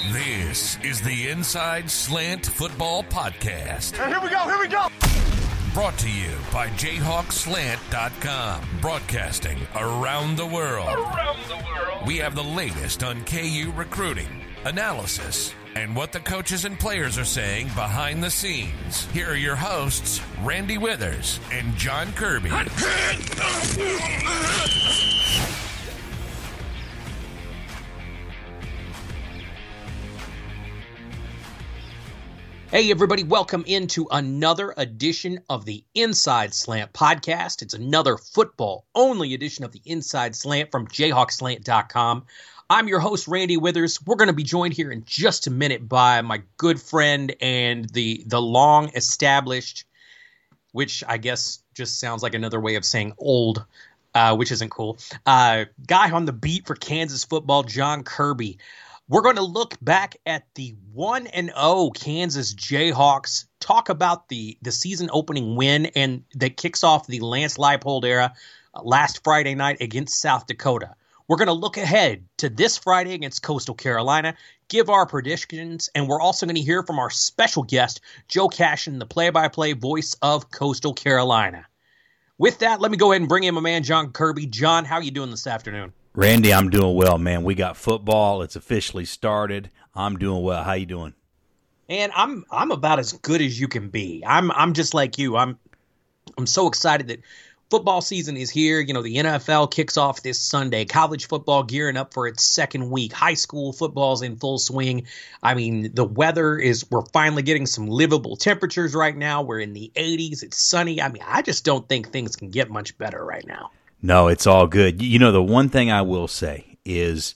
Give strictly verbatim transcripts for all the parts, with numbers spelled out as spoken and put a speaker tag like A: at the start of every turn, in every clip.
A: This is the Inside Slant Football Podcast.
B: And here we go, here we go!
A: Brought to you by Jayhawk Slant dot com. Broadcasting around the world. Around the world. We have the latest on K U recruiting, analysis, and what the coaches and players are saying behind the scenes. Here are your hosts, Randy Withers and John Kirby.
C: Hey, everybody, welcome into another edition of the Inside Slant Podcast. It's another football-only edition of the Inside Slant from Jayhawk Slant dot com. I'm your host, Randy Withers. We're going to be joined here in just a minute by my good friend and the, the long-established, which I guess just sounds like another way of saying old, uh, which isn't cool, uh, guy on the beat for Kansas football, John Kirby. We're going to look back at the one and oh Kansas Jayhawks, talk about the, the season opening win and that kicks off the Lance Leipold era uh, last Friday night against South Dakota. We're going to look ahead to this Friday against Coastal Carolina, give our predictions, and we're also going to hear from our special guest, Joe Cashin, the play-by-play voice of Coastal Carolina. With that, let me go ahead and bring in my man, John Kirby. John, how are you doing this afternoon?
D: Randy, I'm doing well, man. We got football. It's officially started. I'm doing well. How you doing?
C: And I'm I'm about as good as you can be. I'm I'm just like you. I'm I'm so excited that football season is here. You know, the N F L kicks off this Sunday. College football gearing up for its second week. High school football's in full swing. I mean, the weather is, we're finally getting some livable temperatures right now. We're in the eighties. It's sunny. I mean, I just don't think things can get much better right now.
D: No, it's all good. You know, the one thing I will say is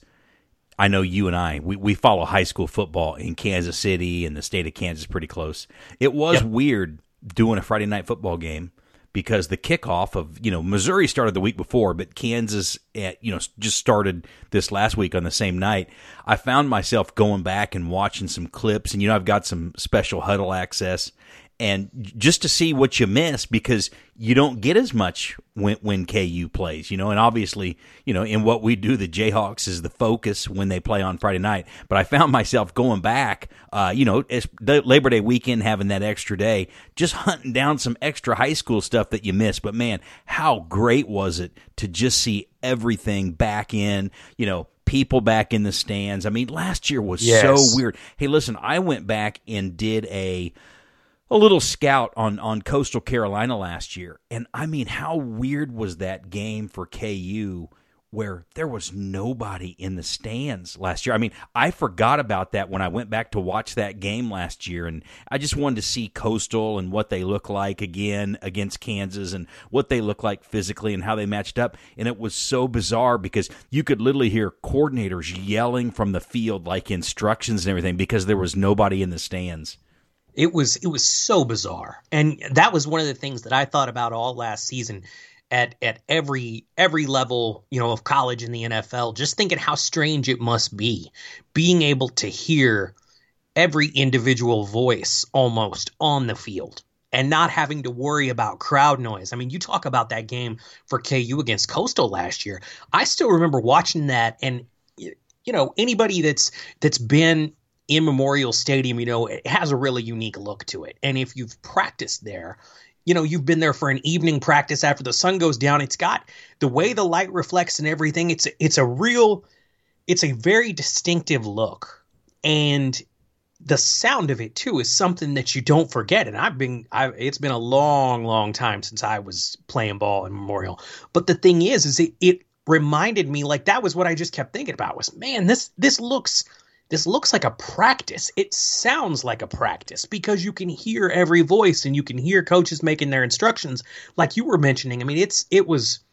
D: I know you and I, we, we follow high school football in Kansas City and the state of Kansas pretty close. It was yep. weird doing a Friday night football game because the kickoff of, you know, Missouri started the week before, but Kansas, you know, just started this last week on the same night. I found myself going back and watching some clips, and, you know, I've got some special huddle access. And just to see what you miss, because you don't get as much when, when K U plays, you know, and obviously, you know, in what we do, the Jayhawks is the focus when they play on Friday night. But I found myself going back, uh, you know, it's the Labor Day weekend, having that extra day, just hunting down some extra high school stuff that you missed. But man, how great was it to just see everything back in, you know, people back in the stands. I mean, last year was yes. so weird. Hey, listen, I went back and did a a little scout on, on Coastal Carolina last year. And, I mean, how weird was that game for K U where there was nobody in the stands last year? I mean, I forgot about that when I went back to watch that game last year, and I just wanted to see Coastal and what they look like again against Kansas and what they look like physically and how they matched up. And it was so bizarre because you could literally hear coordinators yelling from the field like instructions and everything because there was nobody in the stands.
C: It was it was so bizarre, and that was one of the things that I thought about all last season at at every every level, you know, of college and the N F L. Just thinking how strange it must be being able to hear every individual voice almost on the field and not having to worry about crowd noise. I mean, you talk about that game for K U against Coastal last year. I still remember watching that, and you know, anybody that's that's been in Memorial Stadium, you know, it has a really unique look to it. And if you've practiced there, you know, you've been there for an evening practice after the sun goes down, it's got the way the light reflects and everything. It's, it's a real, it's a very distinctive look. And the sound of it too is something that you don't forget. And I've been, I, it's been a long, long time since I was playing ball in Memorial. But the thing is, is it, it reminded me, like, that was what I just kept thinking about was, man, this, this looks This looks like a practice. It sounds like a practice because you can hear every voice and you can hear coaches making their instructions like you were mentioning. I mean, it's it was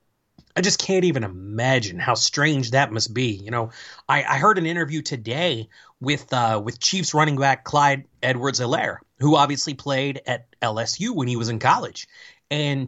C: I just can't even imagine how strange that must be. You know, I, I heard an interview today with uh, with Chiefs running back Clyde Edwards-Helaire, who obviously played at L S U when he was in college. And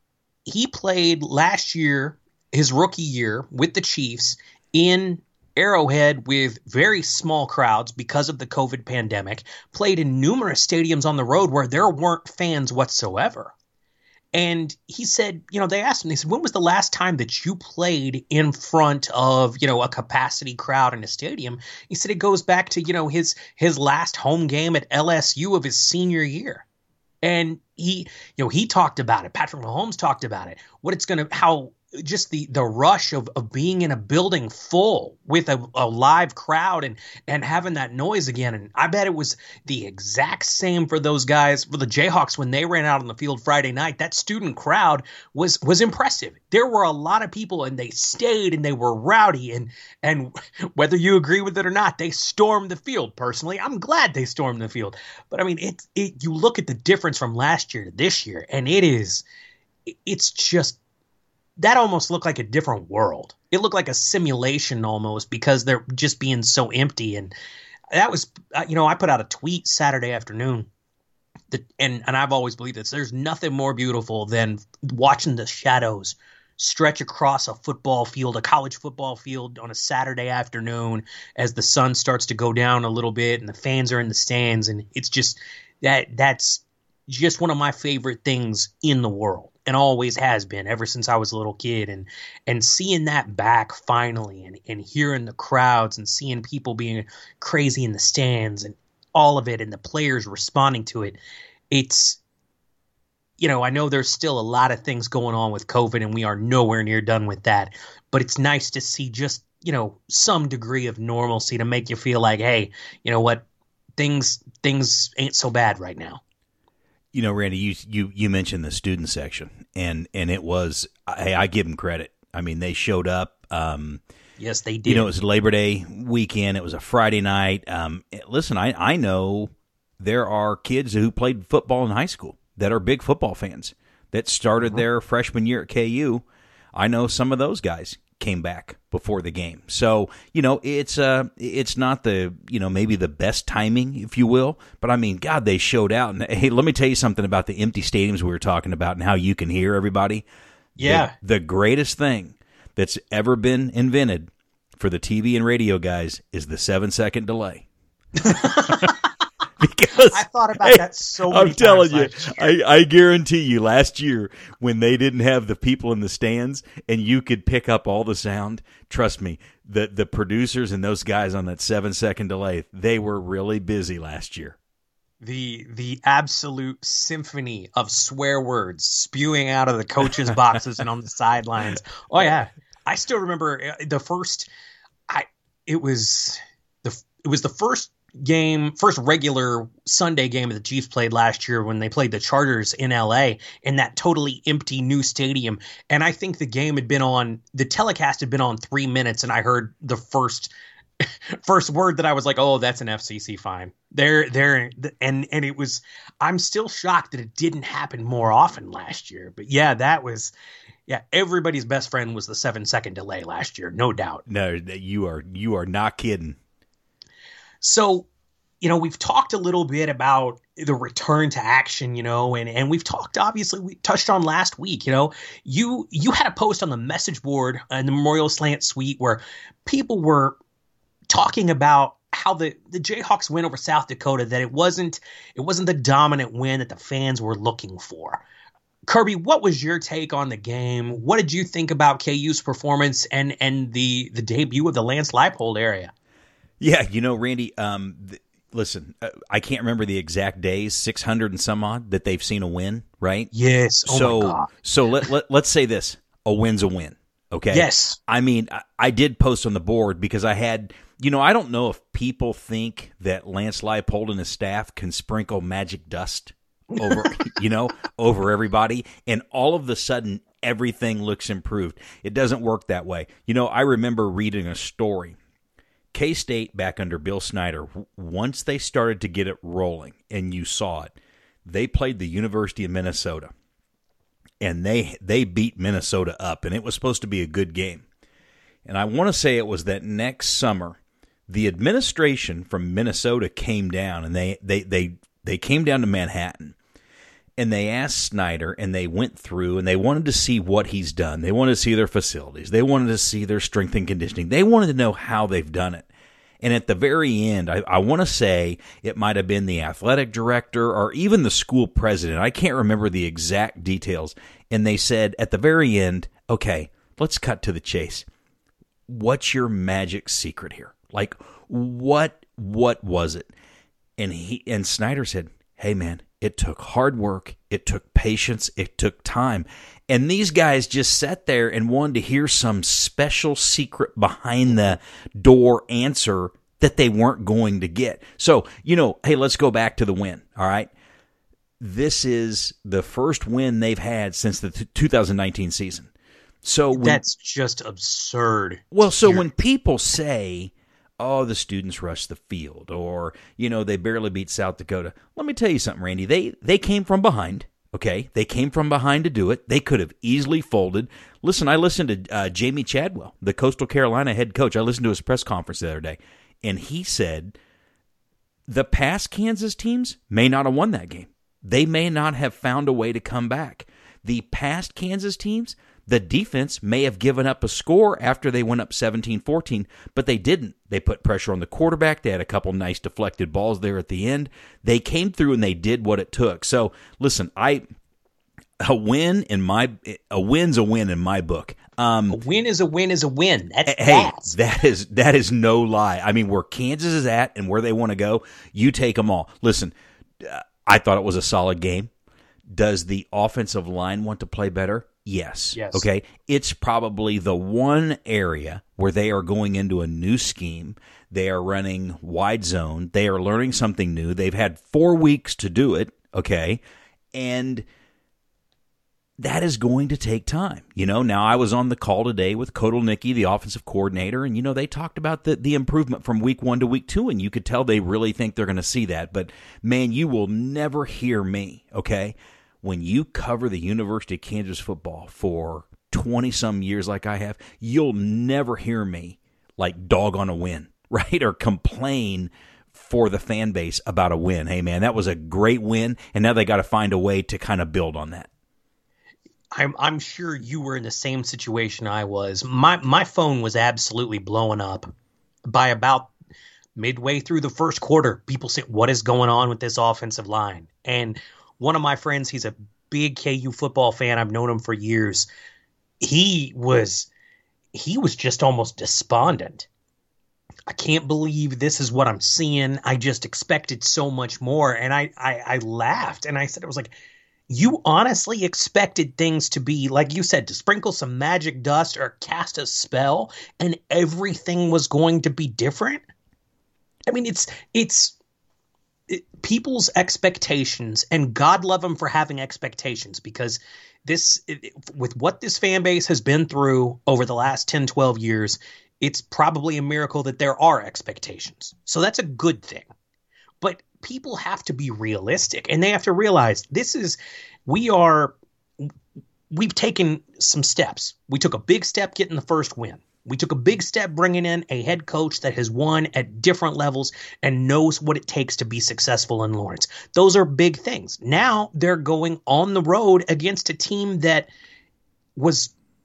C: he played last year, his rookie year, with the Chiefs in Arrowhead with very small crowds because of the COVID pandemic, played in numerous stadiums on the road where there weren't fans whatsoever. And he said, you know, they asked him, they said, when was the last time that you played in front of, you know, a capacity crowd in a stadium? He said it goes back to, you know, his his last home game at L S U of his senior year. And he, you know, he talked about it. Patrick Mahomes talked about it. What it's going to, how just the the rush of, of being in a building full with a, a live crowd and and having that noise again. And I bet it was the exact same for those guys, for the Jayhawks, when they ran out on the field Friday night. That student crowd was was impressive. There were a lot of people, and they stayed, and they were rowdy, and and whether you agree with it or not, they stormed the field. Personally, I'm glad they stormed the field. But I mean, it it you look at the difference from last year to this year, and it is it's just, that almost looked like a different world. It looked like a simulation almost, because they're just being so empty. And that was, you know, I put out a tweet Saturday afternoon that, and, and I've always believed this, there's nothing more beautiful than watching the shadows stretch across a football field, a college football field on a Saturday afternoon as the sun starts to go down a little bit and the fans are in the stands. And it's just that that's just one of my favorite things in the world, and always has been ever since I was a little kid. And and seeing that back finally, and, and hearing the crowds and seeing people being crazy in the stands and all of it, and the players responding to it, it's, you know, I know there's still a lot of things going on with COVID, and we are nowhere near done with that, but it's nice to see just, you know, some degree of normalcy to make you feel like, hey, you know what, things things ain't so bad right now.
D: You know, Randy, you you you mentioned the student section, and and it was, hey, I give them credit. I mean, they showed up. Um,
C: yes, they did.
D: You know, it was Labor Day weekend. It was a Friday night. Um, listen, I I know there are kids who played football in high school that are big football fans that started mm-hmm. their freshman year at K U. I know some of those guys came back before the game. So, you know, it's uh it's not the, you know, maybe the best timing, if you will, but I mean, God, they showed out. And hey, let me tell you something about the empty stadiums we were talking about and how you can hear everybody.
C: Yeah.
D: The, the greatest thing that's ever been invented for the T V and radio guys is the seven second delay. Because
C: I thought about
D: hey,
C: that so many
D: I'm telling you,
C: times
D: I, I guarantee you, last year when they didn't have the people in the stands and you could pick up all the sound, trust me, the the producers and those guys on that seven second delay, they were really busy last year.
C: The the absolute symphony of swear words spewing out of the coaches' boxes and on the sidelines. Oh yeah, I still remember the first. I it was the it was the first. game, first regular Sunday game that the Chiefs played last year when they played the Chargers in L A in that totally empty new stadium. And I think the game had been on, the telecast had been on three minutes, and I heard the first first word that I was like, oh, that's an F C C fine. There, there, and and it was, I'm still shocked that it didn't happen more often last year. But yeah, that was, yeah, everybody's best friend was the seven second delay last year, no doubt.
D: No, you are you are not kidding.
C: So, you know, we've talked a little bit about the return to action, you know, and, and we've talked, obviously, we touched on last week, you know, you you had a post on the message board in the Memorial Slant Suite where people were talking about how the, the Jayhawks win over South Dakota, that it wasn't it wasn't the dominant win that the fans were looking for. Kirby, what was your take on the game? What did you think about K U's performance and and the the debut of the Lance Leipold area?
D: Yeah, you know, Randy, um, th- listen, uh, I can't remember the exact days, six hundred and some odd, that they've seen a win, right?
C: Yes. Oh
D: so,
C: my God.
D: So let, let, let's say this, a win's a win, okay?
C: Yes.
D: I mean, I, I did post on the board because I had, you know, I don't know if people think that Lance Leipold and his staff can sprinkle magic dust over, you know, over everybody, and all of a sudden, everything looks improved. It doesn't work that way. You know, I remember reading a story. K-State, back under Bill Snyder, once they started to get it rolling, and you saw it, they played the University of Minnesota, and they they beat Minnesota up, and it was supposed to be a good game. And I want to say it was that next summer, the administration from Minnesota came down, and they they they, they came down to Manhattan, and they asked Snyder, and they went through, and they wanted to see what he's done. They wanted to see their facilities. They wanted to see their strength and conditioning. They wanted to know how they've done it. And at the very end, I, I want to say it might have been the athletic director or even the school president. I can't remember the exact details. And they said at the very end, okay, let's cut to the chase. What's your magic secret here? Like, what what was it? And he and Snyder said, hey, man, it took hard work. It took patience. It took time. And these guys just sat there and wanted to hear some special secret behind the door answer that they weren't going to get. So, you know, hey, let's go back to the win, all right? This is the first win they've had since the two thousand nineteen season. So when,
C: That's just absurd.
D: Well, so when people say, oh, the students rushed the field, or, you know, they barely beat South Dakota, let me tell you something, Randy. They they came from behind. Okay, they came from behind to do it. They could have easily folded. Listen, I listened to uh, Jamie Chadwell, the Coastal Carolina head coach. I listened to his press conference the other day, and he said the past Kansas teams may not have won that game. They may not have found a way to come back. The past Kansas teams, the defense may have given up a score after they went up seventeen fourteen, but they didn't. They put pressure on the quarterback. They had a couple nice deflected balls there at the end. They came through and they did what it took. So, listen, I a win in my a win's a win in my book. Um,
C: a win is a win is a win. That's
D: hey,
C: that.
D: that is that is no lie. I mean, where Kansas is at and where they want to go, you take them all. Listen, uh, I thought it was a solid game. Does the offensive line want to play better? Yes.
C: Yes.
D: Okay. It's probably the one area where they are going into a new scheme. They are running wide zone. They are learning something new. They've had four weeks to do it. Okay. And that is going to take time. You know, now I was on the call today with Kotelnicki, the offensive coordinator, and, you know, they talked about the, the improvement from week one to week two, and you could tell they really think they're going to see that. But, man, you will never hear me, okay? When you cover the University of Kansas football for twenty-some years like I have, you'll never hear me, like, dog on a win, right, or complain for the fan base about a win. Hey, man, that was a great win, and now they got to find a way to kind of build on that.
C: I'm I'm sure you were in the same situation I was. My my phone was absolutely blowing up by about midway through the first quarter. People said, what is going on with this offensive line? And one of my friends, he's a big K U football fan. I've known him for years. He was he was just almost despondent. I can't believe this is what I'm seeing. I just expected so much more. And I I, I laughed and I said, it was like, you honestly expected things to be, like you said, to sprinkle some magic dust or cast a spell and everything was going to be different? I mean, it's it's it, people's expectations, and God love them for having expectations, because this, it, with what this fan base has been through over the last ten, twelve years, it's probably a miracle that there are expectations. So that's a good thing. But people have to be realistic, and they have to realize this is, we are, we've taken some steps. We took a big step getting the first win. We took a big step bringing in a head coach that has won at different levels and knows what it takes to be successful in Lawrence. Those are big things. Now they're going on the road against a team that was,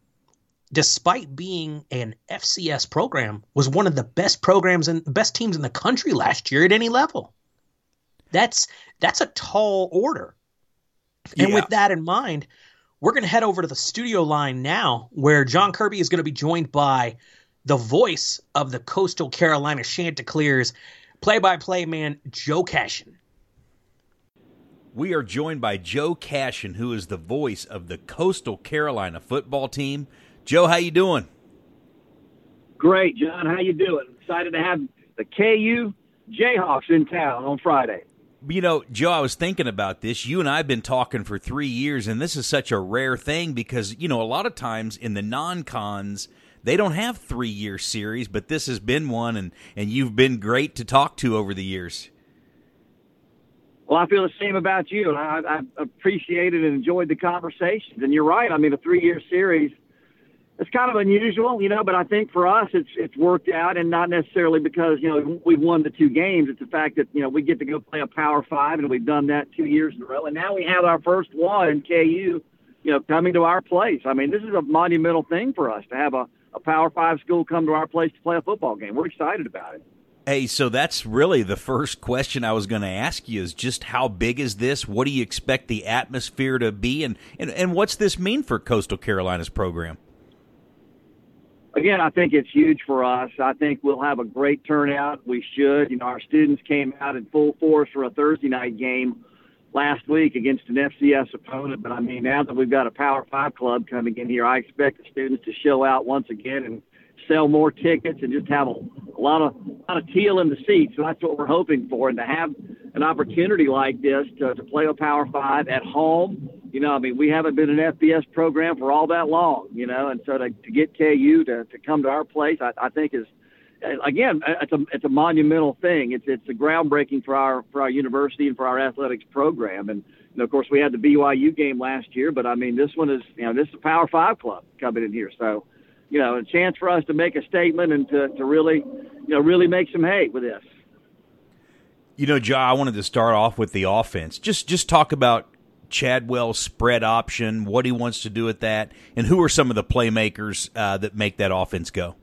C: despite being an F C S program, was one of the best programs and best teams in the country last year at any level. That's that's a tall order. And
D: yeah.
C: with that in mind, we're going to head over to the studio line now, where John Kirby is going to be joined by the voice of the Coastal Carolina Chanticleers, play-by-play man Joe Cashin.
D: We are joined by Joe Cashin, who is the voice of the Coastal Carolina football team. Joe, how you doing?
B: Great, John. How you doing? Excited to have the K U Jayhawks in town on Friday.
D: You know, Joe, I was thinking about this. You and I have been talking for three years, and this is such a rare thing because, you know, a lot of times in the non-cons, they don't have three-year series, but this has been one, and, and you've been great to talk to over the years.
B: Well, I feel the same about you, and I, I appreciated and enjoyed the conversations. And you're right. I mean, a three-year series, it's kind of unusual, you know, but I think for us it's it's worked out, and not necessarily because, you know, we've won the two games. It's the fact that, you know, we get to go play a Power Five, and we've done that two years in a row. And now we have our first one in K U, you know, coming to our place. I mean, this is a monumental thing for us to have a, a Power Five school come to our place to play a football game. We're excited about it.
D: Hey, so that's really the first question I was going to ask you is just how big is this? What do you expect the atmosphere to be? And, and, and what's this mean for Coastal Carolina's program?
B: Again, I think it's huge for us. I think we'll have a great turnout. We should. You know, our students came out in full force for a Thursday night game last week against an F C S opponent. But, I mean, now that we've got a Power Five club coming in here, I expect the students to show out once again and sell more tickets and just have a, a lot of a lot of teal in the seats. So that's what we're hoping for. And to have an opportunity like this to, to play a Power Five at home, you know, I mean, we haven't been an F B S program for all that long, you know, and so to, to get K U to, to come to our place, I, I think is, again, it's a it's a monumental thing. It's it's a groundbreaking for our for our university and for our athletics program. And you know, of course, we had the B Y U game last year, but I mean, this one is you know this is a Power Five club coming in here, so. You know, a chance for us to make a statement and to, to really, you know, really make some hay with this.
D: You know, Joe, I wanted to start off with the offense. Just just talk about Chadwell's spread option, what he wants to do with that, and who are some of the playmakers uh, that make that offense go.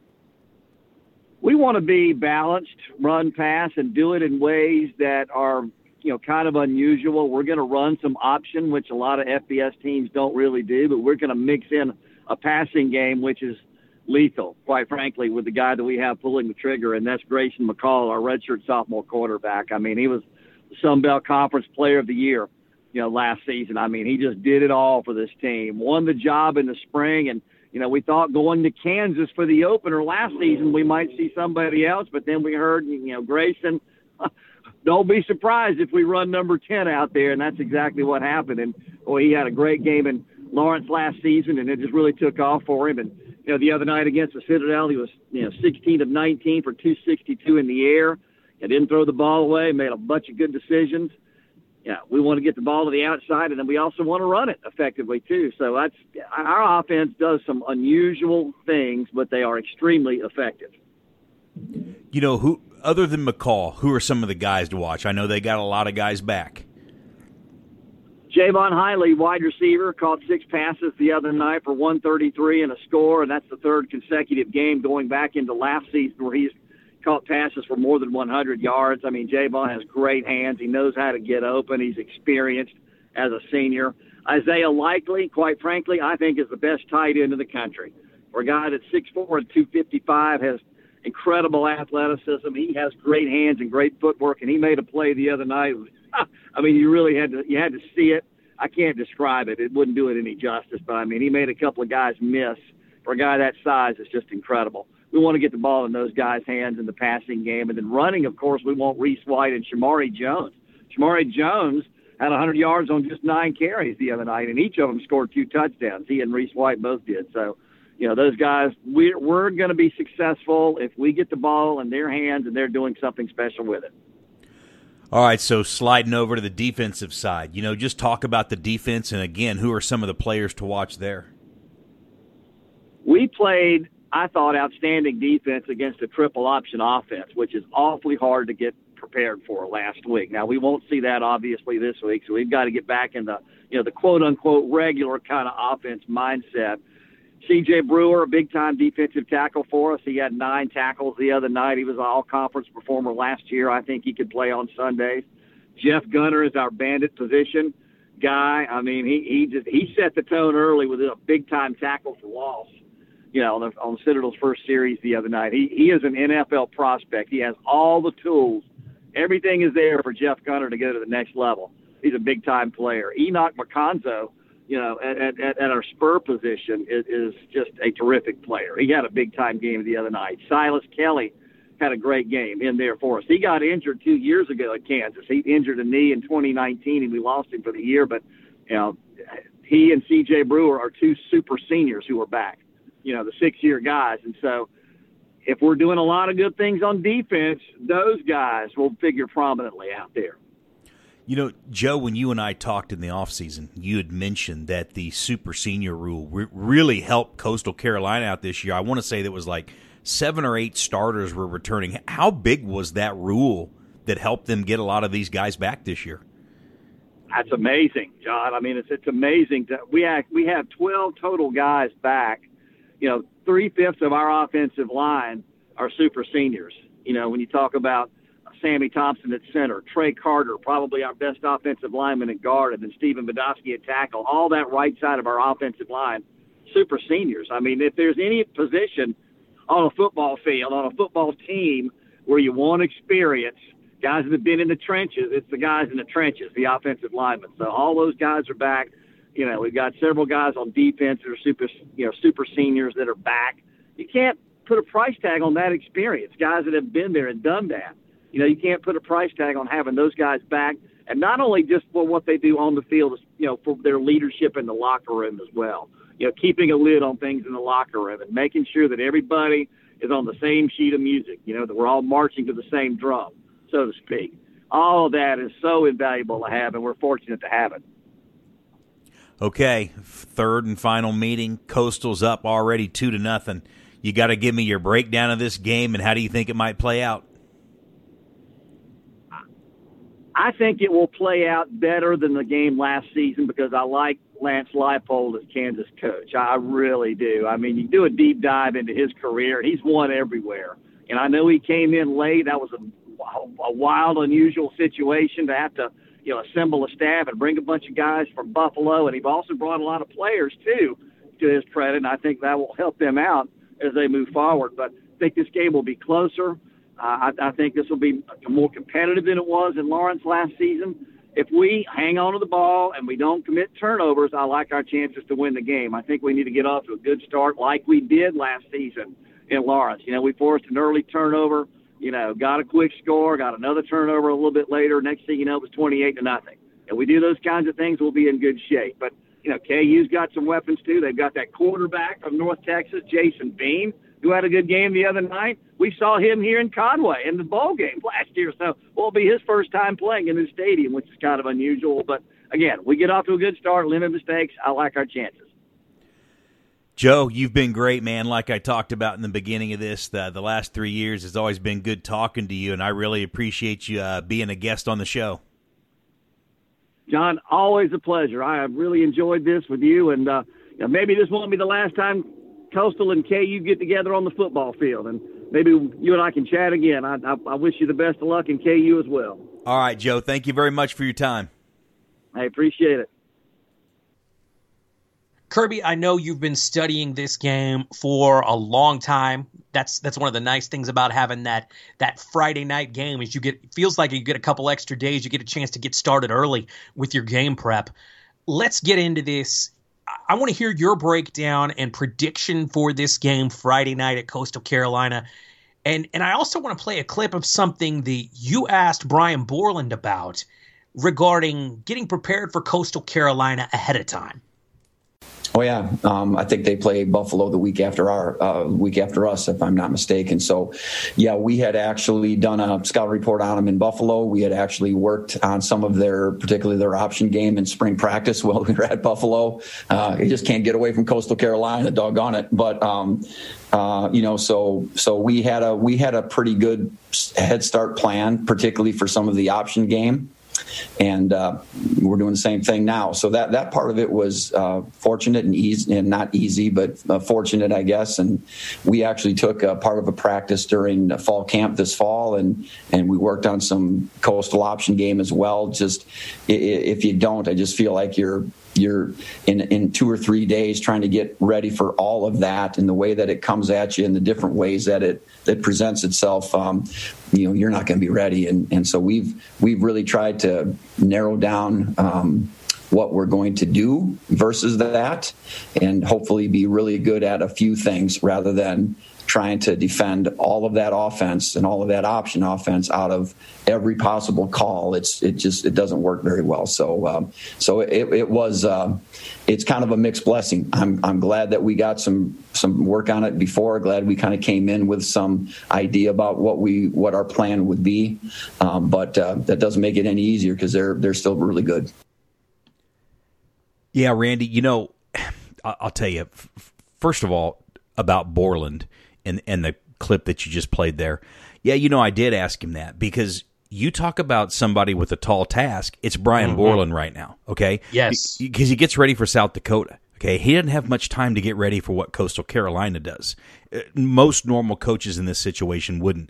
B: We want to be balanced, run, pass, and do it in ways that are, you know, kind of unusual. We're going to run some option, which a lot of F B S teams don't really do, but we're going to mix in a passing game, which is lethal, quite frankly, with the guy that we have pulling the trigger, and that's Grayson McCall, our redshirt sophomore quarterback. I mean, he was the Sun Belt Conference Player of the Year, you know, last season. I mean, he just did it all for this team. Won the job in the spring, and, you know, we thought going to Kansas for the opener last season we might see somebody else, but then we heard, you know, Grayson, don't be surprised if we run number ten out there, and that's exactly what happened. And, boy, he had a great game in Lawrence last season, and it just really took off for him. And, you know, the other night against the Citadel, he was, you know, sixteen of nineteen for two sixty-two in the air. He didn't throw the ball away, made a bunch of good decisions. Yeah, we want to get the ball to the outside, and then we also want to run it effectively too. So that's our offense does some unusual things, but they are extremely effective.
D: You know, who other than McCall, who are some of the guys to watch? I know they got a lot of guys back.
B: Javon Hiley, wide receiver, caught six passes the other night for one thirty-three and a score, and that's the third consecutive game going back into last season where he's caught passes for more than one hundred yards. I mean, Javon has great hands. He knows how to get open. He's experienced as a senior. Isaiah Likely, quite frankly, I think is the best tight end in the country. For a guy that's six foot four and two fifty-five, has incredible athleticism. He has great hands and great footwork, and he made a play the other night. I mean, you really had to you had to see it. I can't describe it. It wouldn't do it any justice. But, I mean, he made a couple of guys miss. For a guy that size, it's just incredible. We want to get the ball in those guys' hands in the passing game. And then running, of course, we want Reese White and Shamari Jones. Shamari Jones had one hundred yards on just nine carries the other night, and each of them scored two touchdowns. He and Reese White both did. So, you know, those guys, we're, we're going to be successful if we get the ball in their hands and they're doing something special with it.
D: All right, so sliding over to the defensive side, you know, just talk about the defense, and again, who are some of the players to watch there?
B: We played, I thought, outstanding defense against a triple option offense, which is awfully hard to get prepared for last week. Now, we won't see that obviously this week, so we've got to get back in the, you know, the quote-unquote regular kind of offense mindset. C J Brewer, a big-time defensive tackle for us. He had nine tackles the other night. He was an all-conference performer last year. I think he could play on Sundays. Jeff Gunner is our bandit position guy. I mean, he he just he set the tone early with a big-time tackle for loss, you know, on the, on Citadel's first series the other night. He he is an N F L prospect. He has all the tools. Everything is there for Jeff Gunner to go to the next level. He's a big-time player. Enoch McConzo, you know, at, at, at our spur position is, is just a terrific player. He had a big-time game the other night. Silas Kelly had a great game in there for us. He got injured two years ago at Kansas. He injured a knee in twenty nineteen, and we lost him for the year. But, you know, he and C J Brewer are two super seniors who are back, you know, the six-year guys. And so if we're doing a lot of good things on defense, those guys will figure prominently out there.
D: You know, Joe, when you and I talked in the offseason, you had mentioned that the super senior rule re- really helped Coastal Carolina out this year. I want to say that was like seven or eight starters were returning. How big was that rule that helped them get a lot of these guys back this year?
B: That's amazing, John. I mean, it's it's amazing. To, we have, we have twelve total guys back. You know, three-fifths of our offensive line are super seniors. You know, when you talk about Sammy Thompson at center, Trey Carter, probably our best offensive lineman at guard, and then Stephen Badowski at tackle, all that right side of our offensive line, super seniors. I mean, if there's any position on a football field, on a football team where you want experience, guys that have been in the trenches, it's the guys in the trenches, the offensive linemen. So all those guys are back. You know, we've got several guys on defense that are super, you know, super seniors that are back. You can't put a price tag on that experience, guys that have been there and done that. You know, you can't put a price tag on having those guys back, and not only just for what they do on the field, you know, for their leadership in the locker room as well. You know, keeping a lid on things in the locker room and making sure that everybody is on the same sheet of music, you know, that we're all marching to the same drum, so to speak. All of that is so invaluable to have, and we're fortunate to have it.
D: Okay, third and final meeting. Coastal's up already two to nothing. You got to give me your breakdown of this game, and how do you think it might play out?
B: I think it will play out better than the game last season because I like Lance Leipold as Kansas coach. I really do. I mean, you do a deep dive into his career. He's won everywhere. And I know he came in late. That was a, a wild, unusual situation to have to, you know, assemble a staff and bring a bunch of guys from Buffalo. And he's also brought a lot of players, too, to his credit. And I think that will help them out as they move forward. But I think this game will be closer. Uh, I, I think this will be more competitive than it was in Lawrence last season. If we hang on to the ball and we don't commit turnovers, I like our chances to win the game. I think we need to get off to a good start like we did last season in Lawrence. You know, we forced an early turnover, you know, got a quick score, got another turnover a little bit later. Next thing you know, it was twenty-eight to nothing. And we do those kinds of things, we'll be in good shape. But, you know, K U's got some weapons too. They've got that quarterback from North Texas, Jason Bean, who had a good game the other night. We saw him here in Conway in the bowl game last year, so it will be his first time playing in this stadium, which is kind of unusual. But, again, we get off to a good start, limit mistakes. I like our chances.
D: Joe, you've been great, man. Like I talked about in the beginning of this, the, the last three years has always been good talking to you, and I really appreciate you uh, being a guest on the show.
B: John, always a pleasure. I have really enjoyed this with you, and uh, you know, maybe this won't be the last time Coastal and K U get together on the football field, and maybe you and I can chat again. I, I, I wish you the best of luck in K U as well.
D: All right, Joe. Thank you very much for your time.
B: I appreciate it.
C: Kirby, I know you've been studying this game for a long time. That's that's one of the nice things about having that that Friday night game is you get it feels like you get a couple extra days. You get a chance to get started early with your game prep. Let's get into this. I want to hear your breakdown and prediction for this game Friday night at Coastal Carolina. And and I also want to play a clip of something that you asked Brian Borland about regarding getting prepared for Coastal Carolina ahead of time.
E: Oh yeah, um, I think they play Buffalo the week after our uh, week after us, if I'm not mistaken. So, yeah, we had actually done a scout report on them in Buffalo. We had actually worked on some of their, particularly their option game in spring practice while we were at Buffalo. Uh, you just can't get away from Coastal Carolina, doggone it. But um, uh, you know, so so we had a we had a pretty good head start plan, particularly for some of the option game. And uh, we're doing the same thing now. So that, that part of it was uh, fortunate and easy, and not easy, but uh, fortunate, I guess. And we actually took a part of a practice during the fall camp this fall, and, and we worked on some coastal option game as well. Just if you don't, I just feel like you're you're in, in two or three days trying to get ready for all of that, and the way that it comes at you and the different ways that it that presents itself. Um, you know, you're not going to be ready. And, and so we've, we've really tried to narrow down um, what we're going to do versus that, and hopefully be really good at a few things rather than trying to defend all of that offense and all of that option offense out of every possible call. It's, it just, it doesn't work very well. So, um, so it, it was, uh, it's kind of a mixed blessing. I'm, I'm glad that we got some, some work on it before. Glad we kind of came in with some idea about what we, what our plan would be. Um, but, uh, that doesn't make it any easier because they're, they're still really good.
D: Yeah, Randy, you know, I'll tell you, first of all, about Borland and, and the clip that you just played there. Yeah, you know, I did ask him that because you talk about somebody with a tall task. It's Brian mm-hmm. Borland right now, okay?
C: Yes.
D: Because he gets ready for South Dakota, okay? He didn't have much time to get ready for what Coastal Carolina does. Most normal coaches in this situation wouldn't.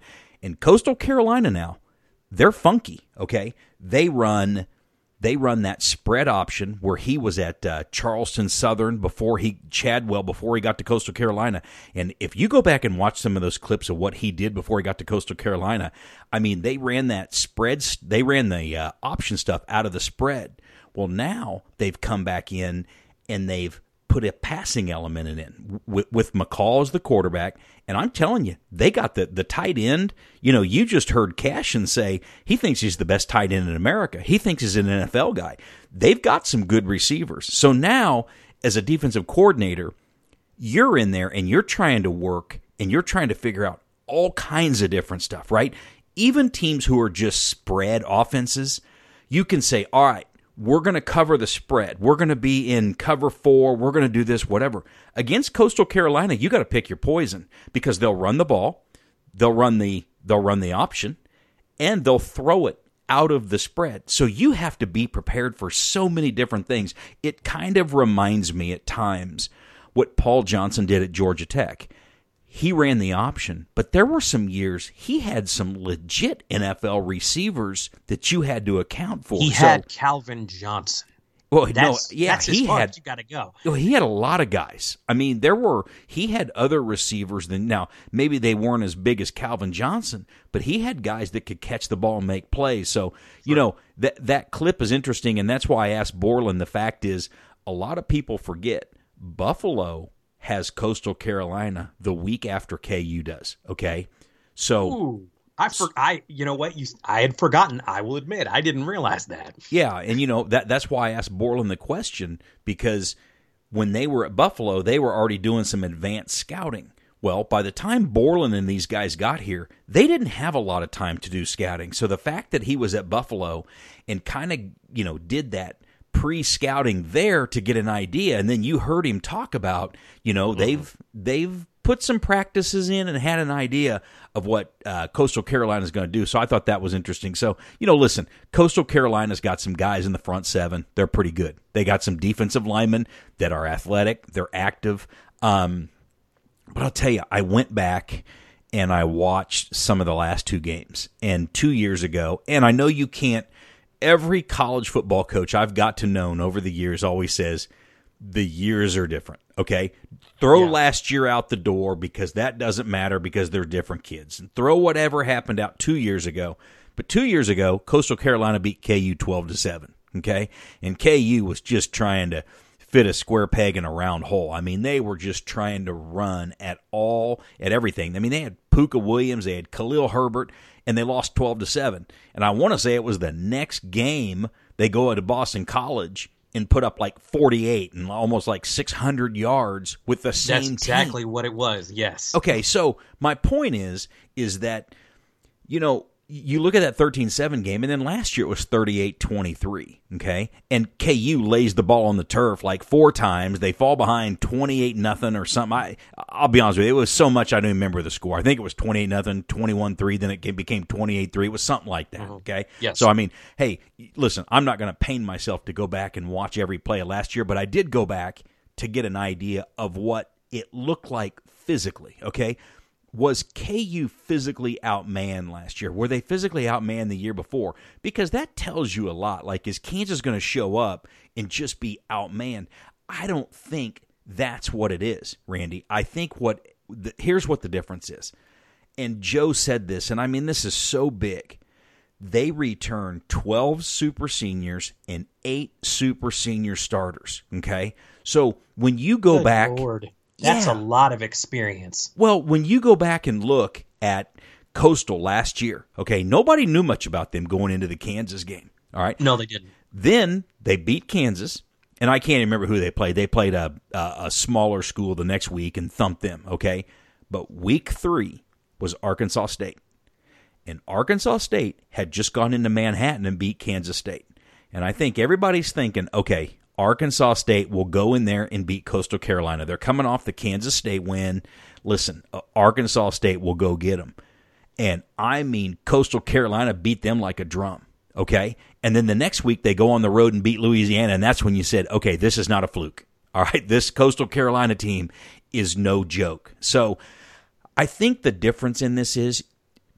D: And Coastal Carolina now, they're funky, okay? They run they run that spread option where he was at uh, Charleston Southern before he, Chadwell, before he got to Coastal Carolina. And if you go back and watch some of those clips of what he did before he got to Coastal Carolina, I mean, they ran that spread, they ran the uh, option stuff out of the spread. Well, now they've come back in and they've put a passing element in it with, with McCall as the quarterback. And I'm telling you, they got the, the tight end. You know, you just heard Cashin say he thinks he's the best tight end in America. He thinks he's an N F L guy. They've got some good receivers. So now, as a defensive coordinator, you're in there and you're trying to work and you're trying to figure out all kinds of different stuff, right? Even teams who are just spread offenses, you can say, all right, we're going to cover the spread. We're going to be in cover four. We're going to do this, whatever. Against Coastal Carolina, you got to pick your poison because they'll run the ball, they'll run the they'll run the option, and they'll throw it out of the spread. So you have to be prepared for so many different things. It kind of reminds me at times what Paul Johnson did at Georgia Tech. He ran the option, but there were some years he had some legit N F L receivers that you had to account for.
C: He
D: so,
C: had Calvin Johnson.
D: Well,
C: that's,
D: no, yeah,
C: that's his
D: he
C: part.
D: had.
C: You got to go.
D: Well, he had a lot of guys. I mean, there were. He had other receivers than now. Maybe they weren't as big as Calvin Johnson, but he had guys that could catch the ball and make plays. So you know that that clip is interesting, and that's why I asked Borland. The fact is, a lot of people forget Buffalo has Coastal Carolina the week after K U does. Okay, so
C: Ooh, I for, I you know what you I had forgotten. I will admit I didn't realize that.
D: Yeah, and you know that that's why I asked Borland the question, because when they were at Buffalo, they were already doing some advanced scouting. Well, by the time Borland and these guys got here, they didn't have a lot of time to do scouting. So the fact that he was at Buffalo and kind of you know did that pre-scouting there to get an idea, and then you heard him talk about, you know, mm-hmm. they've they've put some practices in and had an idea of what uh, Coastal Carolina is going to do. So I thought that was interesting. So, you know, listen, Coastal Carolina's got some guys in the front seven. They're pretty good. They got some defensive linemen that are athletic. They're active. Um, but I'll tell you, I went back and I watched some of the last two games. And two years ago, and I know you can't, every college football coach I've got to know over the years always says the years are different, okay? Throw yeah. last year out the door because that doesn't matter because they're different kids. And throw whatever happened out two years ago. But two years ago, Coastal Carolina beat K U twelve to seven, okay? And K U was just trying to fit a square peg in a round hole. I mean, they were just trying to run at all, at everything. I mean, they had Puka Williams, they had Khalil Herbert, and they lost twelve to seven. And I want to say it was the next game they go into Boston College and put up like forty-eight and almost like six hundred yards with the same
C: team. That's exactly
D: team.
C: what it was, yes.
D: Okay, so my point is, is that, you know, you look at that thirteen seven game, and then last year it was thirty-eight twenty-three, okay? And K U lays the ball on the turf like four times. They fall behind twenty-eight nothing or something. I, I'll be honest with you, it was so much I don't even remember the score. I think it was twenty-eight nothing, twenty-one three, then it became twenty-eight three. It was something like that,
C: mm-hmm.
D: okay?
C: Yes.
D: So, I mean, hey, listen, I'm not going to pain myself to go back and watch every play of last year, but I did go back to get an idea of what it looked like physically, okay? Was K U physically outmanned last year? Were they physically outmanned the year before? Because that tells you a lot. Like, is Kansas going to show up and just be outmanned? I don't think that's what it is, Randy. I think what the, here's what the difference is. And Joe said this, and I mean, this is so big. They return twelve super seniors and eight super senior starters, okay? So when you go
C: Good
D: back...
C: Lord. That's
D: yeah.
C: a lot of experience.
D: Well, when you go back and look at Coastal last year, okay, nobody knew much about them going into the Kansas game, all right?
C: No, they didn't.
D: Then they beat Kansas, and I can't even remember who they played. They played a, a, a smaller school the next week and thumped them, okay? But week three was Arkansas State. And Arkansas State had just gone into Manhattan and beat Kansas State. And I think everybody's thinking, okay, Arkansas State will go in there and beat Coastal Carolina. They're coming off the Kansas State win. Listen, uh, Arkansas State will go get them. And I mean, Coastal Carolina beat them like a drum, okay? And then the next week they go on the road and beat Louisiana, and that's when you said, okay, this is not a fluke. All right, this Coastal Carolina team is no joke. So I think the difference in this is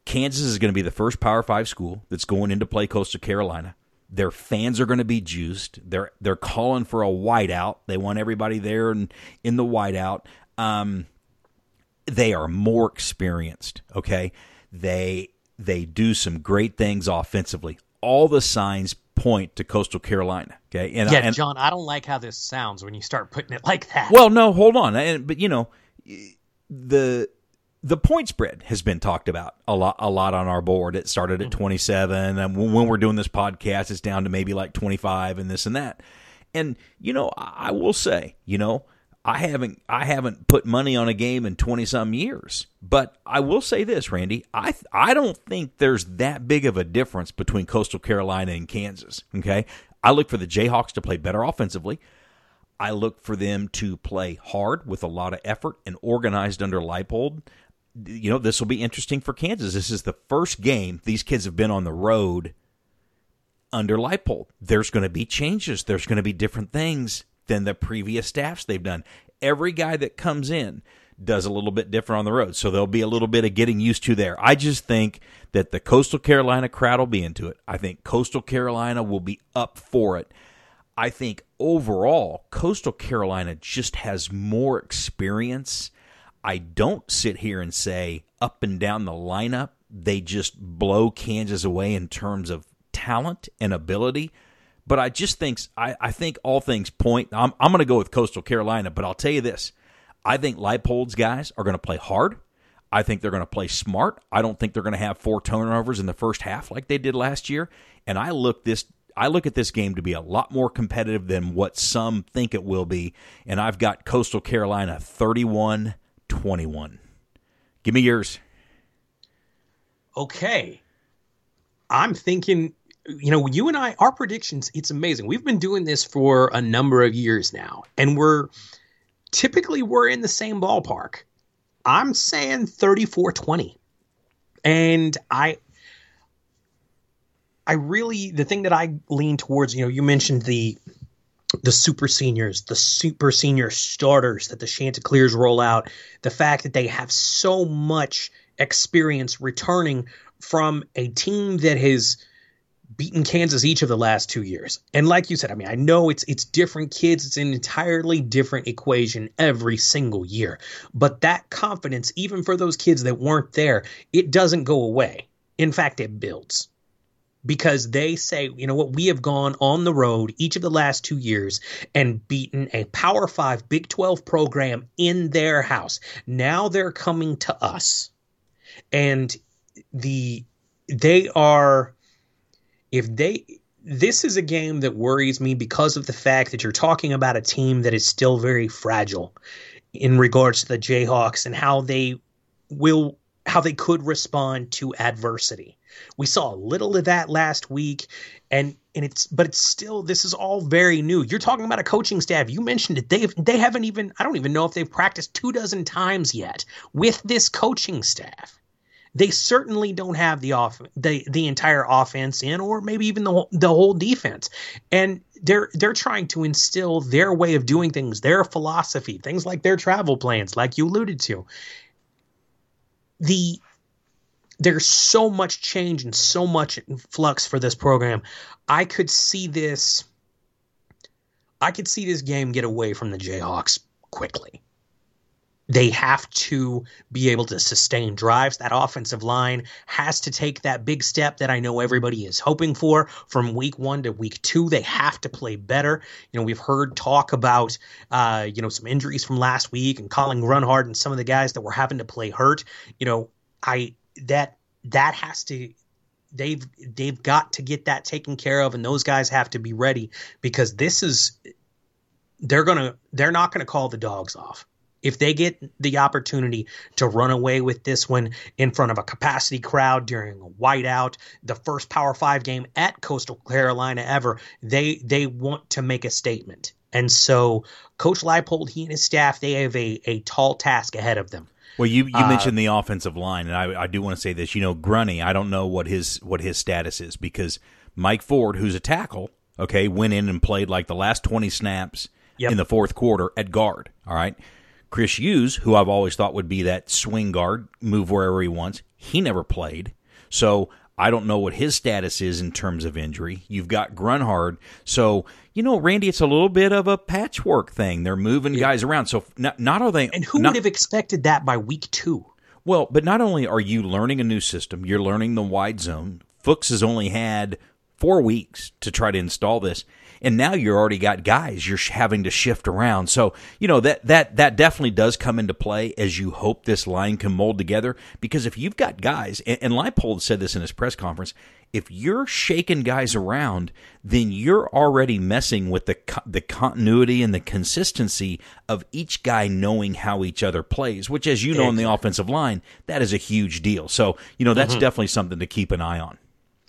D: Kansas is going to be the first Power Five school that's going in to play Coastal Carolina. Their fans are going to be juiced. They're they're calling for a whiteout. They want everybody there in, in the whiteout. Um, they are more experienced, okay? They they do some great things offensively. All the signs point to Coastal Carolina, okay?
C: And, yeah, and, John, I don't like how this sounds when you start putting it like that.
D: Well, no, hold on. And, but, you know, the the point spread has been talked about a lot a lot on our board. It started at twenty-seven, and when we're doing this podcast, it's down to maybe like twenty-five and this and that. And, you know, I will say, you know, I haven't I haven't put money on a game in twenty-some years. But I will say this, Randy, I I don't think there's that big of a difference between Coastal Carolina and Kansas, okay? I look for the Jayhawks to play better offensively. I look for them to play hard with a lot of effort and organized under Leipold. You know, this will be interesting for Kansas. This is the first game these kids have been on the road under Leipold. There's going to be changes. There's going to be different things than the previous staffs they've done. Every guy that comes in does a little bit different on the road, so there'll be a little bit of getting used to there. I just think that the Coastal Carolina crowd will be into it. I think Coastal Carolina will be up for it. I think overall, Coastal Carolina just has more experience. I don't sit here and say up and down the lineup, they just blow Kansas away in terms of talent and ability. But I just think I, I think all things point. I'm, I'm going to go with Coastal Carolina, but I'll tell you this. I think Leipold's guys are going to play hard. I think they're going to play smart. I don't think they're going to have four turnovers in the first half like they did last year. And I look this I look at this game to be a lot more competitive than what some think it will be. And I've got Coastal Carolina thirty-one twenty-one. Give me yours.
C: Okay. I'm thinking, you know, you and I, our predictions, it's amazing. We've been doing this for a number of years now, and we're typically we're in the same ballpark. I'm saying thirty-four twenty. And I I really, the thing that I lean towards, you know, you mentioned the the super seniors, the super senior starters that the Chanticleers roll out, the fact that they have so much experience returning from a team that has beaten Kansas each of the last two years. And like you said, I mean, I know it's it's different kids. It's an entirely different equation every single year. But that confidence, even for those kids that weren't there, it doesn't go away. In fact, it builds. Because they say, you know what, we have gone on the road each of the last two years and beaten a Power Five Big twelve program in their house. Now they're coming to us. And the they are, if they, this is a game that worries me because of the fact that you're talking about a team that is still very fragile in regards to the Jayhawks and how they will, how they could respond to adversity. We saw a little of that last week, and and it's but it's still, this is all very new. You're talking about a coaching staff. You mentioned it. They've they haven't even, I don't even know if they've practiced two dozen times yet with this coaching staff. They certainly don't have the off the the entire offense in, or maybe even the the whole defense. And they're they're trying to instill their way of doing things, their philosophy, things like their travel plans, like you alluded to. The There's so much change and so much in flux for this program. I could see this. I could see this game get away from the Jayhawks quickly. They have to be able to sustain drives. That offensive line has to take that big step that I know everybody is hoping for from week one to week two. They have to play better. You know, we've heard talk about, uh, you know, some injuries from last week and Colin Grunhard and some of the guys that were having to play hurt. You know, I that that has to. They've they've got to get that taken care of, and those guys have to be ready because this is. They're gonna. They're not gonna call the dogs off. If they get the opportunity to run away with this one in front of a capacity crowd during a whiteout, the first Power Five game at Coastal Carolina ever, they they want to make a statement. And so Coach Leipold, he and his staff, they have a, a tall task ahead of them.
D: Well, you, you uh, mentioned the offensive line, and I, I do want to say this. You know, Grunny, I don't know what his what his status is because Mike Ford, who's a tackle, okay, went in and played like the last twenty snaps yep. in the fourth quarter at guard, all right? Chris Hughes, who I've always thought would be that swing guard, move wherever he wants, he never played. So I don't know what his status is in terms of injury. You've got Grunhard. So, you know, Randy, it's a little bit of a patchwork thing. They're moving yeah. guys around. So not, not are they.
C: And who
D: not,
C: would have expected that by week two?
D: Well, but not only are you learning a new system, you're learning the wide zone. Fuchs has only had four weeks to try to install this. And now you're already got guys you're having to shift around. So, you know, that that that definitely does come into play as you hope this line can mold together. Because if you've got guys, and, and Leipold said this in his press conference, if you're shaking guys around, then you're already messing with the the continuity and the consistency of each guy knowing how each other plays, which, as you know, in the offensive line, that is a huge deal. So, you know, that's mm-hmm. definitely something to keep an eye on.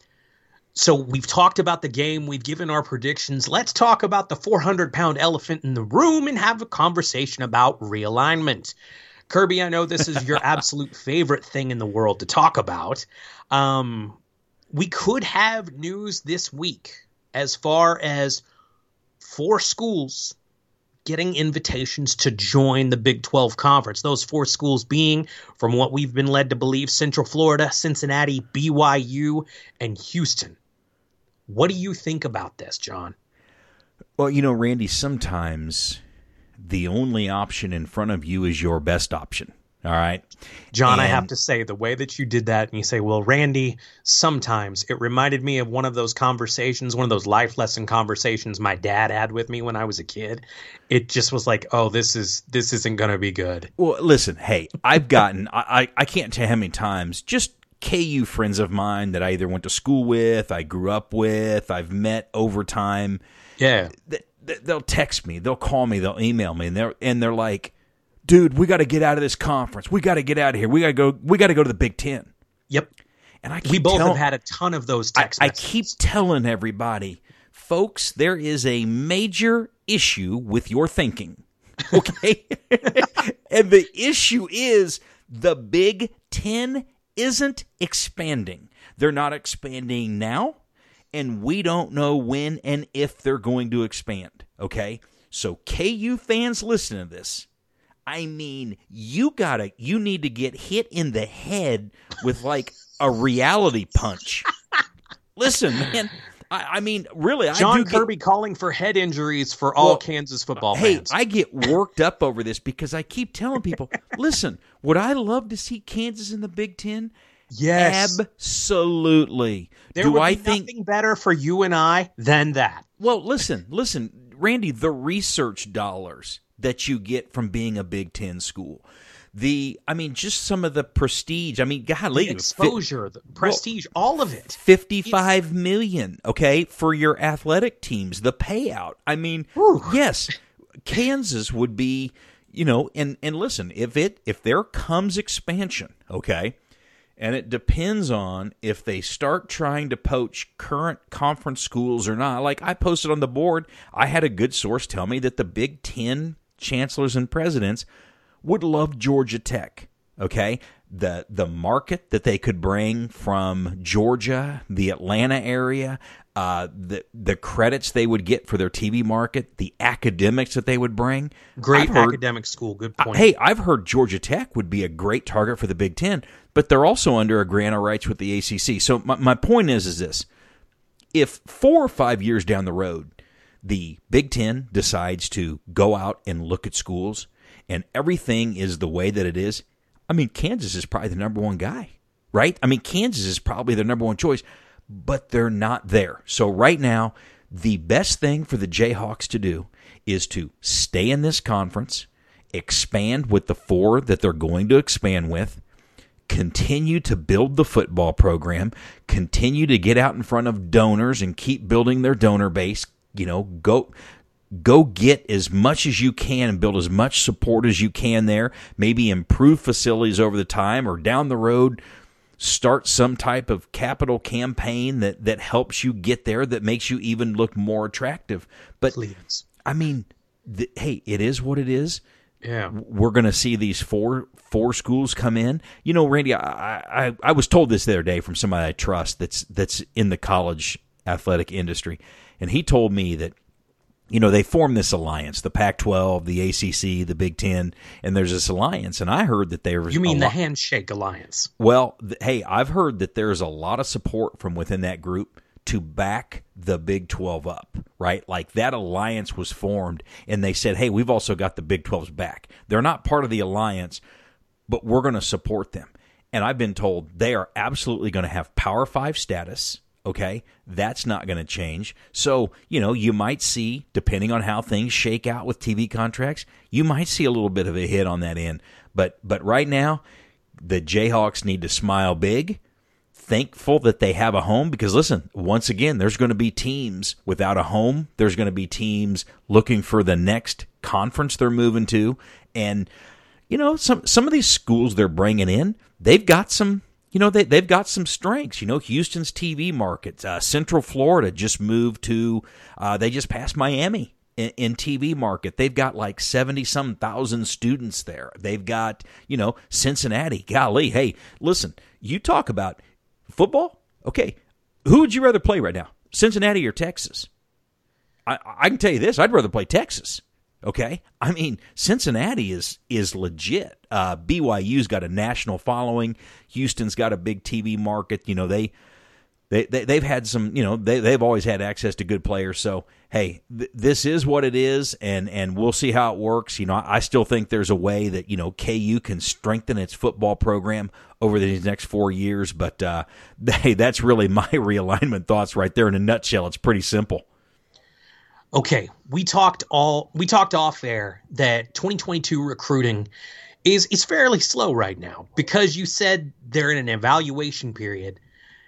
C: So we've talked about the game. We've given our predictions. Let's talk about the four hundred pound elephant in the room and have a conversation about realignment. Kirby, I know this is your absolute favorite thing in the world to talk about. Um, we could have news this week as far as four schools getting invitations to join the Big twelve Conference. Those four schools being, from what we've been led to believe, Central Florida, Cincinnati, B Y U, and Houston. What do you think about this, John?
D: Well, you know, Randy, sometimes the only option in front of you is your best option. All right.
C: John,
D: and,
C: I have to say, the way that you did that, and you say, well, Randy, sometimes it reminded me of one of those conversations, one of those life lesson conversations my dad had with me when I was a kid. It just was like, oh, this is this isn't going to be good.
D: Well, listen, hey, I've gotten, I, I, I can't tell how many times, just K U friends of mine that I either went to school with, I grew up with, I've met over time.
C: Yeah.
D: They'll text me, they'll call me, they'll email me, and they're and they're like, dude, we got to get out of this conference. We got to get out of here. We got to go. We got to go to the Big Ten.
C: Yep.
D: And I keep
C: we both
D: tell,
C: have had a ton of those text
D: I, I
C: messages.
D: keep telling everybody, folks, there is a major issue with your thinking. Okay, and the issue is the Big Ten isn't expanding. They're not expanding now, and we don't know when and if they're going to expand. Okay, so K U fans, listen to this. I mean, you gotta, you need to get hit in the head with like a reality punch. Listen, man. I, I mean, really,
C: John
D: I do
C: Kirby
D: get,
C: calling for head injuries for all
D: well,
C: Kansas football
D: hey,
C: fans.
D: I get worked up over this because I keep telling people, listen, would I love to see Kansas in the Big Ten?
C: Yes.
D: Absolutely.
C: There
D: do
C: would
D: I
C: be
D: think,
C: nothing better for you and I than that.
D: Well, listen, listen, Randy, the research dollars that you get from being a Big Ten school. The, I mean, just some of the prestige. I mean, golly,
C: the exposure, the prestige, well, all of it.
D: Fifty-five million, okay, for your athletic teams. The payout. I mean, Whew. yes, Kansas would be, you know, and and listen, if it if there comes expansion, okay, and it depends on if they start trying to poach current conference schools or not. Like I posted on the board, I had a good source tell me that the Big Ten chancellors and presidents would love Georgia Tech, okay? The the market that they could bring from Georgia, the Atlanta area, uh, the the credits they would get for their T V market, the academics that they would bring.
C: Great
D: heard,
C: academic school, good point.
D: Uh, hey, I've heard Georgia Tech would be a great target for the Big Ten, but they're also under a grant of rights with the A C C. So my, my point is, is this. If four or five years down the road, the Big Ten decides to go out and look at schools, and everything is the way that it is, I mean, Kansas is probably the number one guy, right? I mean, Kansas is probably their number one choice, but they're not there. So right now, the best thing for the Jayhawks to do is to stay in this conference, expand with the four that they're going to expand with, continue to build the football program, continue to get out in front of donors and keep building their donor base, you know, go... Go get as much as you can and build as much support as you can there. Maybe improve facilities over the time, or down the road, start some type of capital campaign that, that helps you get there, that makes you even look more attractive. But,
C: Please.
D: I mean, the, hey, it is what it is.
C: Yeah,
D: we're going to see these four four schools come in. You know, Randy, I, I I was told this the other day from somebody I trust that's that's in the college athletic industry, and he told me that you know, they formed this alliance, the Pac twelve, the A C C, the Big Ten, and there's this alliance. And I heard that there was
C: You mean
D: a
C: the
D: lot,
C: Handshake Alliance?
D: Well, th- hey, I've heard that there's a lot of support from within that group to back the Big twelve up, right? Like that alliance was formed, and they said, hey, we've also got the Big twelve's back. They're not part of the alliance, but we're going to support them. And I've been told they are absolutely going to have Power Five status. Okay, that's not going to change. So, you know, you might see, depending on how things shake out with T V contracts, you might see a little bit of a hit on that end. But but right now, the Jayhawks need to smile big, thankful that they have a home, because, listen, once again, there's going to be teams without a home. There's going to be teams looking for the next conference they're moving to. And, you know, some, some of these schools they're bringing in, they've got some... You know, they, they've got some strengths. You know, Houston's T V market. Uh, Central Florida just moved to, uh, they just passed Miami in, in T V market. They've got like seventy-some thousand students there. They've got, you know, Cincinnati. Golly, hey, listen, you talk about football? Okay, who would you rather play right now, Cincinnati or Texas? I, I can tell you this, I'd rather play Texas. Okay, I mean, Cincinnati is is legit. Uh, B Y U's got a national following. Houston's got a big T V market. You know, they they, they they've had some. You know, they they've always had access to good players. So hey, th- this is what it is, and and we'll see how it works. You know, I, I still think there's a way that, you know, K U can strengthen its football program over these next four years. But uh, hey, that's really my realignment thoughts right there in a nutshell. It's pretty simple.
C: Okay, we talked all we talked off air that twenty twenty-two recruiting is is fairly slow right now because you said they're in an evaluation period.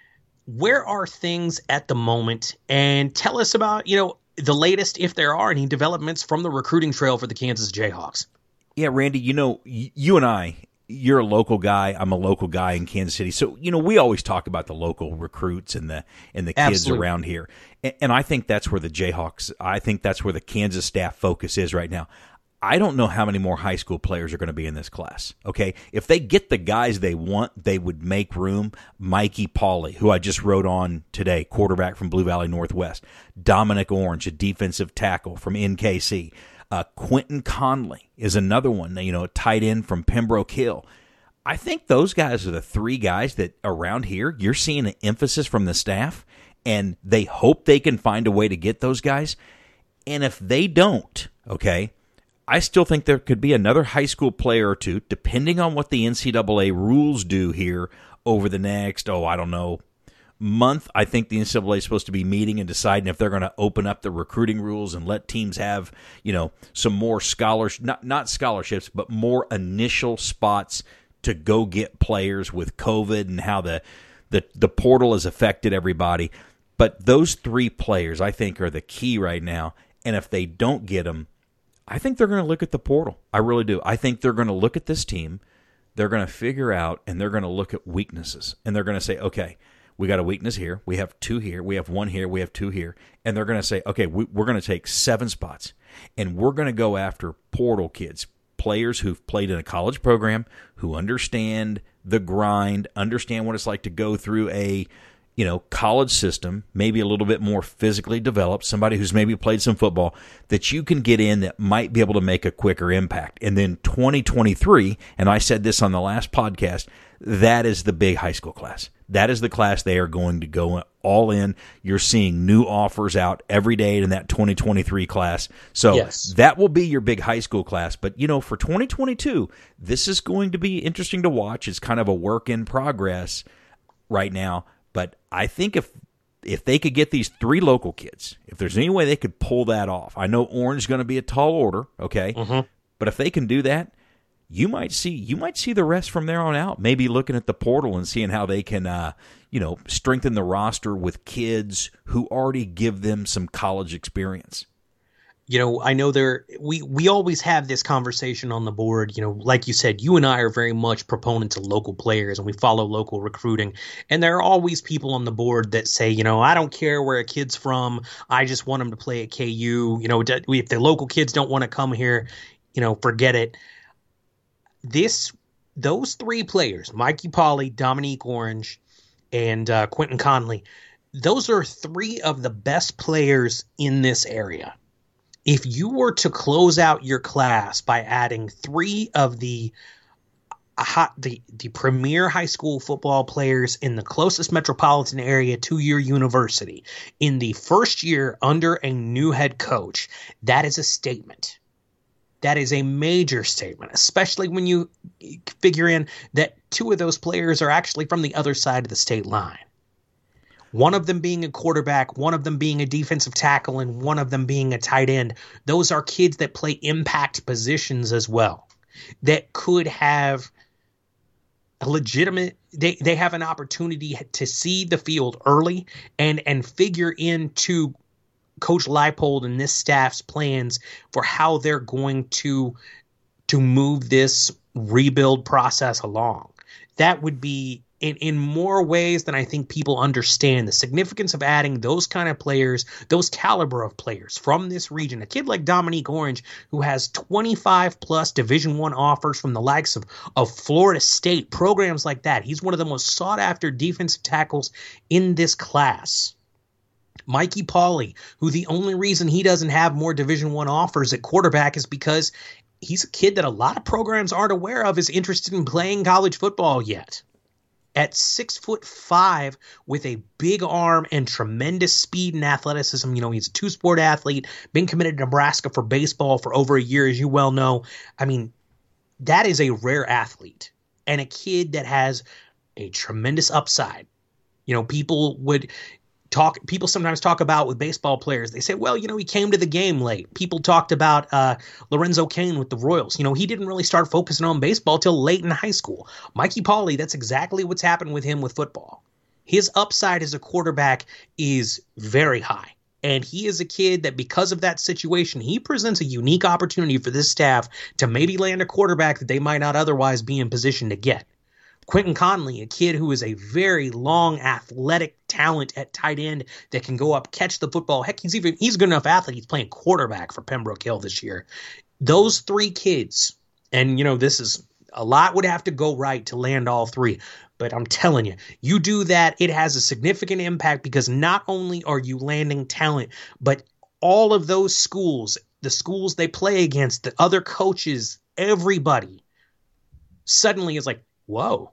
C: Where are things at the moment? And tell us about, you know, the latest, if there are any developments from the recruiting trail for the Kansas Jayhawks.
D: Yeah, Randy, you know, you and I, you're a local guy. I'm a local guy in Kansas City. So, you know, we always talk about the local recruits and the and the kids Absolutely. around here. And, and I think that's where the Jayhawks, I think that's where the Kansas staff focus is right now. I don't know how many more high school players are going to be in this class, okay? If they get the guys they want, they would make room. Mikey Pauley, who I just wrote on today, quarterback from Blue Valley Northwest. Dominic Orange, a defensive tackle from N K C. Uh, Quentin Conley is another one, you know, a tight end from Pembroke Hill. I think those guys are the three guys that around here you're seeing an emphasis from the staff, and they hope they can find a way to get those guys. And if they don't, okay, I still think there could be another high school player or two, depending on what the N C double A rules do here over the next, oh, I don't know, month. I think the N C double A is supposed to be meeting and deciding if they're going to open up the recruiting rules and let teams have, you know, some more scholars, not not scholarships, but more initial spots to go get players with COVID and how the the, the portal has affected everybody. But those three players, I think, are the key right now. And if they don't get them, I think they're going to look at the portal. I really do. I think they're going to look at this team. They're going to figure out, and they're going to look at weaknesses. And they're going to say, okay, we got a weakness here. We have two here. We have one here. We have two here. And they're going to say, okay, we, we're going to take seven spots, and we're going to go after portal kids, players who've played in a college program, who understand the grind, understand what it's like to go through a, you know, college system, maybe a little bit more physically developed, somebody who's maybe played some football, that you can get in that might be able to make a quicker impact. And then twenty twenty-three, and I said this on the last podcast, that is the big high school class. That is the class they are going to go all in. You're seeing new offers out every day in that twenty twenty-three class. So yes, that will be your big high school class. But, you know, for twenty twenty-two, this is going to be interesting to watch. It's kind of a work in progress right now. But I think if if they could get these three local kids, if there's any way they could pull that off, I know Orange is going to be a tall order, okay? Mm-hmm. But if they can do that, you might see you might see the rest from there on out. Maybe looking at the portal and seeing how they can, uh, you know, strengthen the roster with kids who already give them some college experience.
C: You know, I know there we we always have this conversation on the board. You know, like you said, you and I are very much proponents of local players, and we follow local recruiting. And there are always people on the board that say, you know, I don't care where a kid's from. I just want them to play at K U. You know, if the local kids don't want to come here, you know, forget it. This those three players, Mikey Pauley, Dominique Orange, and uh, Quentin Conley, those are three of the best players in this area. if you were to close out your class by adding three of the hot, the, the premier high school football players in the closest metropolitan area to your university in the first year under a new head coach, that is a statement. That is a major statement, especially when you figure in that two of those players are actually from the other side of the state line. One of them being a quarterback, one of them being a defensive tackle, and one of them being a tight end. Those are kids that play impact positions as well, that could have a legitimate, they, they have an opportunity to see the field early and, and figure into Coach Leipold and this staff's plans for how they're going to, to move this rebuild process along. That would be in, in more ways than I think people understand the significance of adding those kind of players, those caliber of players from this region. A kid like Dominique Orange, who has twenty-five plus Division One offers from the likes of, of Florida State, programs like that. He's one of the most sought after defensive tackles in this class. Mikey Pauley, who the only reason he doesn't have more Division One offers at quarterback is because he's a kid that a lot of programs aren't aware of is interested in playing college football yet. At six foot five with a big arm and tremendous speed and athleticism, you know, he's a two-sport athlete, been committed to Nebraska for baseball for over a year, as you well know. I mean, that is a rare athlete and a kid that has a tremendous upside. You know, people would talk, people sometimes talk about with baseball players, they say, well, you know, he came to the game late. People talked about uh, Lorenzo Cain with the Royals. You know, he didn't really start focusing on baseball till late in high school. Mikey Pauley, that's exactly what's happened with him with football. His upside as a quarterback is very high. And he is a kid that because of that situation, he presents a unique opportunity for this staff to maybe land a quarterback that they might not otherwise be in position to get. Quentin Conley, a kid who is a very long athletic talent at tight end that can go up, catch the football. Heck, he's even he's a good enough athlete. He's playing quarterback for Pembroke Hill this year. Those three kids, and you know, this is a lot would have to go right to land all three. But I'm telling you, you do that, it has a significant impact because not only are you landing talent, but all of those schools, the schools they play against, the other coaches, everybody suddenly is like, whoa,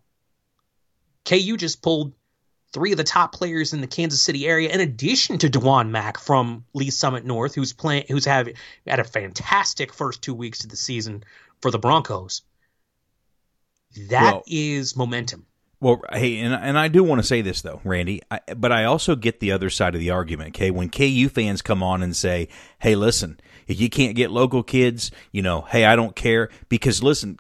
C: K U just pulled three of the top players in the Kansas City area, in addition to Dewan Mack from Lee Summit North, who's playing, who's have, had a fantastic first two weeks of the season for the Broncos. That well, is momentum.
D: Well, hey, and, and I do want to say this, though, Randy, I, but I also get the other side of the argument, okay? When K U fans come on and say, hey, listen, if you can't get local kids, you know, hey, I don't care. Because, listen,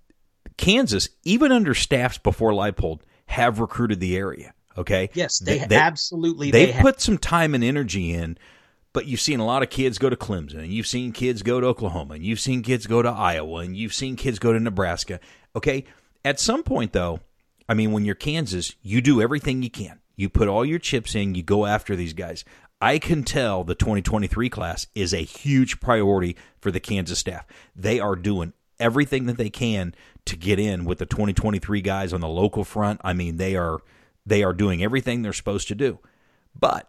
D: Kansas, even under staffs before Leipold, have recruited the area, okay?
C: Yes, they, they absolutely
D: They've
C: they
D: have. put some time and energy in, but you've seen a lot of kids go to Clemson, and you've seen kids go to Oklahoma, and you've seen kids go to Iowa, and you've seen kids go to Nebraska, okay? At some point, though, I mean, when you're Kansas, you do everything you can. You put all your chips in, you go after these guys. I can tell the twenty twenty-three class is a huge priority for the Kansas staff. They are doing everything that they can to get in with the twenty twenty-three guys on the local front. I mean, they are they are doing everything they're supposed to do. But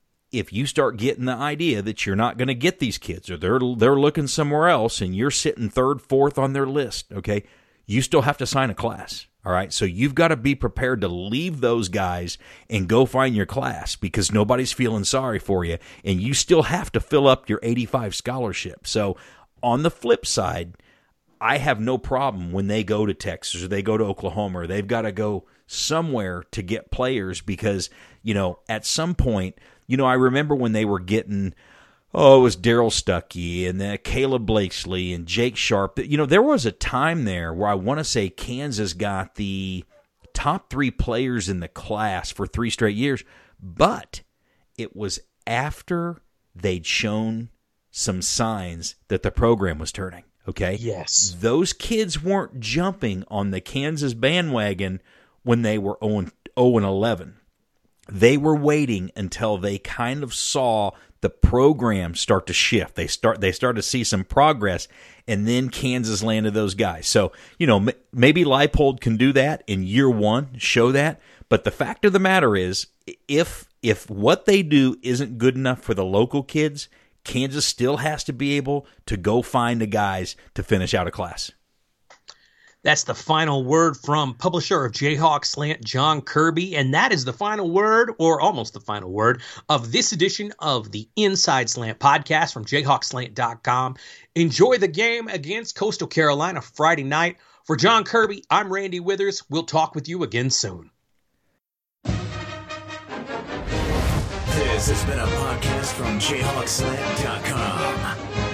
D: if you start getting the idea that you're not going to get these kids, or they're they're looking somewhere else, and you're sitting third, fourth on their list, okay, you still have to sign a class. All right, so you've got to be prepared to leave those guys and go find your class because nobody's feeling sorry for you, and you still have to fill up your eighty-five scholarship. So on the flip side, I have no problem when they go to Texas or they go to Oklahoma or they've got to go somewhere to get players because, you know, at some point, you know, I remember when they were getting – oh, it was Darryl Stuckey and then Caleb Blakesley and Jake Sharp. You know, there was a time there where I want to say Kansas got the top three players in the class for three straight years, but it was after they'd shown some signs that the program was turning, okay?
C: Yes.
D: Those kids weren't jumping on the Kansas bandwagon when they were oh and eleven. They were waiting until they kind of saw the program start to shift. They start they start to see some progress, and then Kansas landed those guys. So, you know, m- maybe Leipold can do that in year one, show that. But the fact of the matter is, if if what they do isn't good enough for the local kids, Kansas still has to be able to go find the guys to finish out a class.
C: That's the final word from publisher of Jayhawk Slant, John Kirby, and that is the final word, or almost the final word, of this edition of the Inside Slant podcast from Jayhawk Slant dot com. Enjoy the game against Coastal Carolina Friday night. For John Kirby, I'm Randy Withers. We'll talk with you again soon.
F: This has been a podcast from Jayhawk Slant dot com.